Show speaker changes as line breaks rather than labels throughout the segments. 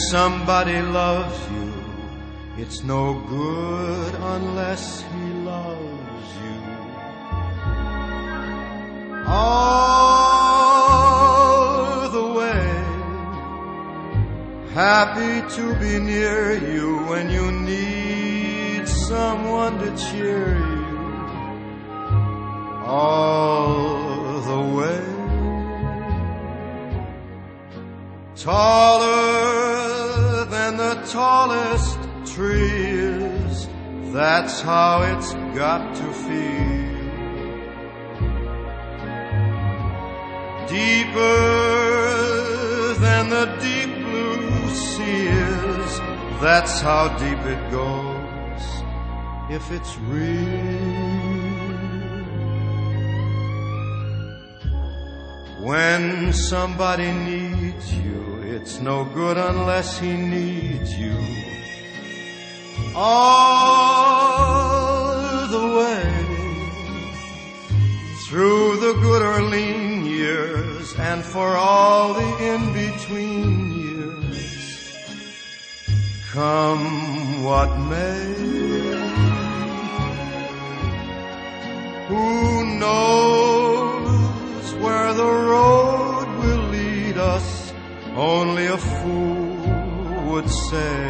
somebody loves you, it's no good unless he loves you. All the way, happy to be near you when you need someone to cheer you. All the way, taller than the tallest trees, that's how it's got to feel. Deeper than the deep blue sea is, that's how deep it goes, if it's real. When somebody needs you, it's no good unless he needs you. All the way, through the good or lean years, and for all the in-between years, come what may. Who knows where the road will lead us? Only a fool would say.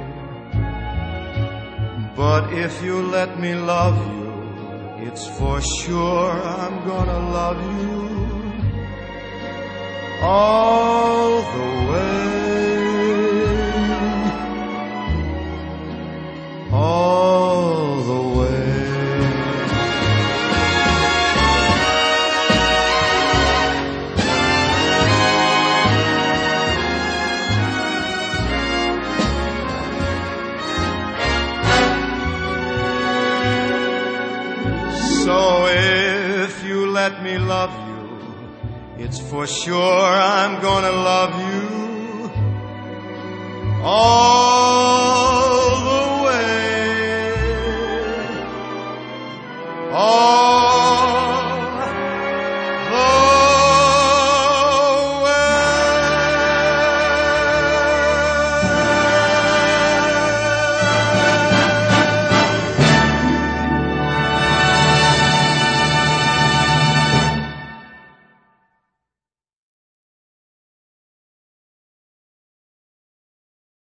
But if you let me love you, it's for sure I'm gonna love you all the way, all the way. So if you let me love you, it's for sure I'm gonna love you all